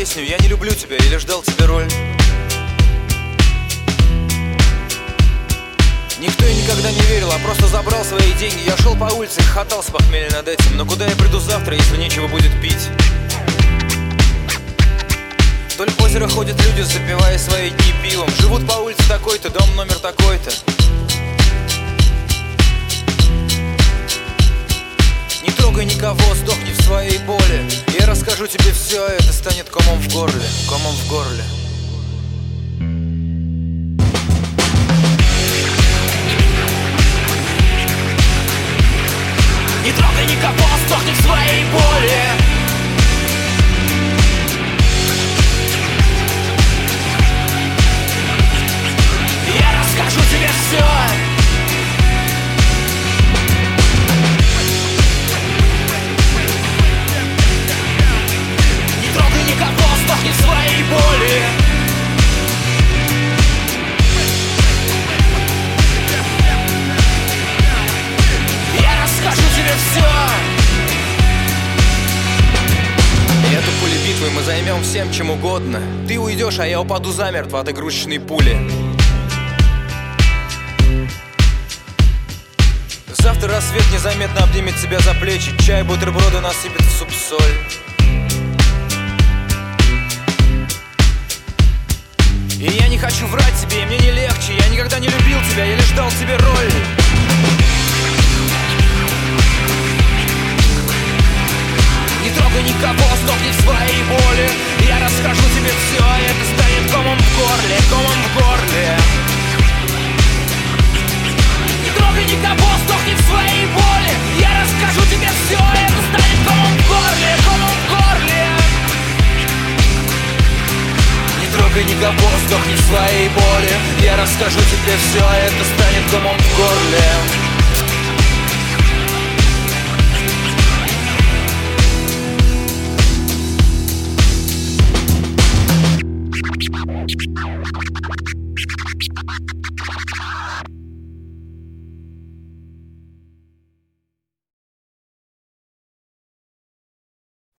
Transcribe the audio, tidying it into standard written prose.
песню «Я не люблю тебя» или ждал тебе роль. Никто и никогда не верил, а просто забрал свои деньги. Я шел по улице и хохотал с похмелья над этим. Но куда я приду завтра, если нечего будет пить? Вдоль озера ходят люди, запивая свои дни пивом. Живут по улице такой-то, дом номер такой-то. Не трогай никого, сдохни в своей боли. Я расскажу тебе все, это станет комом в горле. Комом в горле. Не трогай никого, сдохни в своей боли. Я расскажу тебе все. Не трогай никого, сдохни в своей боли. Я расскажу тебе все. Эту пули битвы мы займем всем чем угодно. Ты уйдешь, а я упаду замертво от игрушечной пули. Завтра рассвет незаметно обнимет тебя за плечи. Чай, бутерброды насыпет в суп соль. И я не хочу врать тебе, мне не легче. Я никогда не любил тебя, я лишь ждал тебе роль. Не трогай никого, сдохни в своей боли. Я расскажу тебе все, это станет комом в горле, комом в горле. Не трогай никого, сдохни в своей боли. Я расскажу тебе все, это станет комом в горле, комом в горле. Не трогай никого, сдохни в своей боли. Я расскажу тебе все, это станет комом в горле.